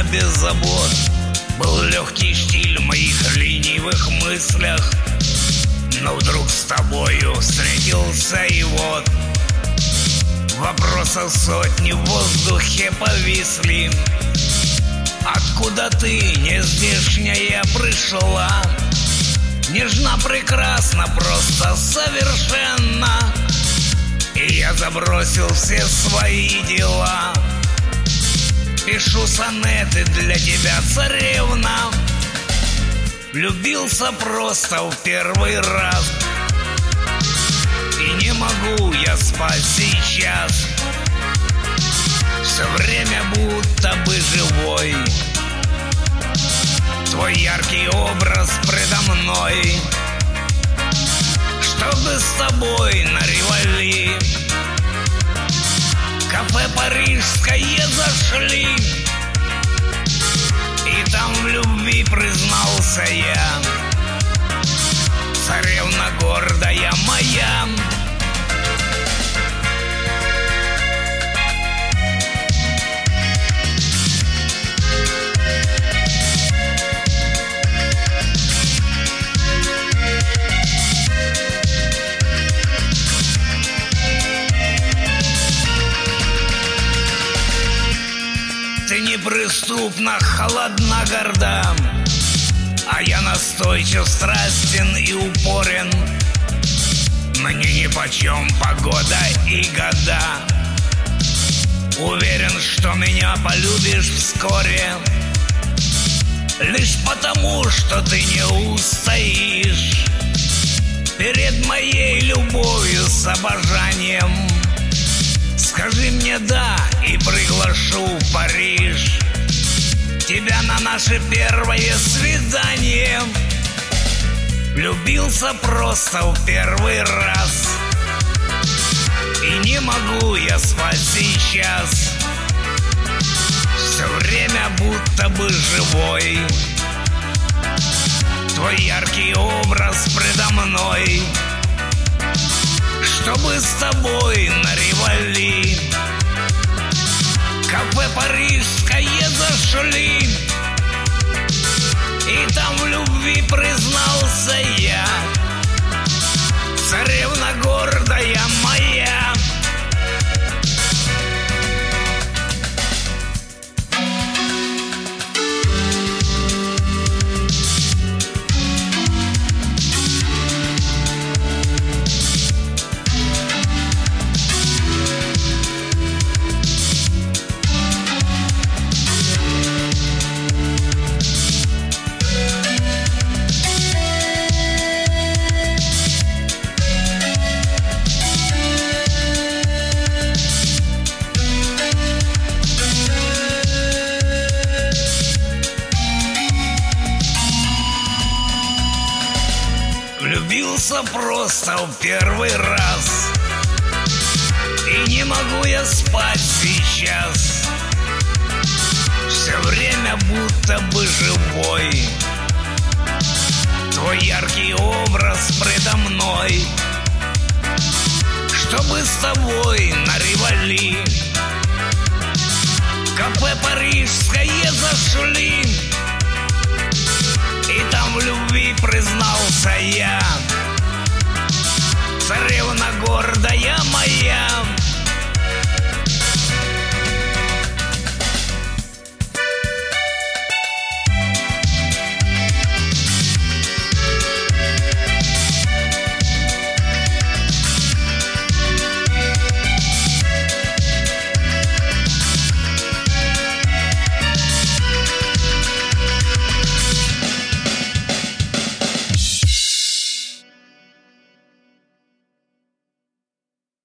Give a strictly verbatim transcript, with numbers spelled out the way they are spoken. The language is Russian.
без забот. Был легкий штиль в моих ленивых мыслях, но вдруг с тобою встретился и вот вопросов сотни в воздухе повисли. Откуда ты, нездешняя, пришла? Нежна, прекрасна, просто совершенно. И я забросил все свои дела. Пишу сонеты для тебя, царевна. Влюбился просто в первый раз, и не могу я спать сейчас. Все время будто бы живой твой яркий образ предо мной. Чтобы с тобой на Риволи кафе парижское зашли, и там в любви признался я, царевна гордая моя. Ты неприступно холодна, горда, а я настойчив, страстен и упорен. Мне нипочем погода и года. Уверен, что меня полюбишь вскоре, лишь потому, что ты не устоишь перед моей любовью с обожанием. Скажи мне «да» и приглашу в Париж тебя на наше первое свидание. Влюбился просто в первый раз, и не могу я спать сейчас. Все время будто бы живой твой яркий образ предо мной. Чтобы с тобой на Риволи кафе парижское зашли, и там в любви признался я, царевна гордая моя. Влюбился просто в первый раз, и не могу я спать сейчас. Все время будто бы живой твой яркий образ предо мной. Чтобы с тобой на Риволи кафе парижское зашли,